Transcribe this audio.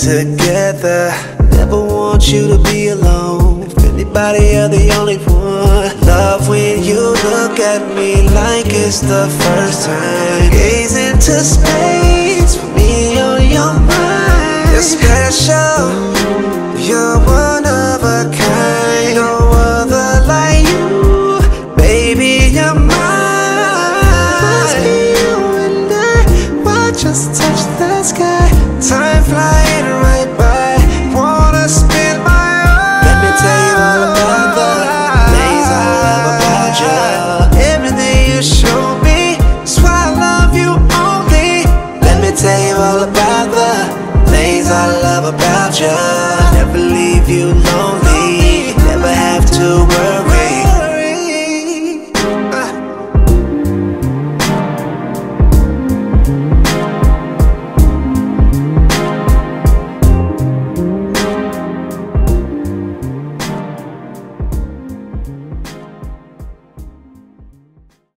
together. Never want you to be alone. If anybody, you're the only one. Love when you look at me like it's the first time. Gaze into space, for me on your mind. You're special, you're one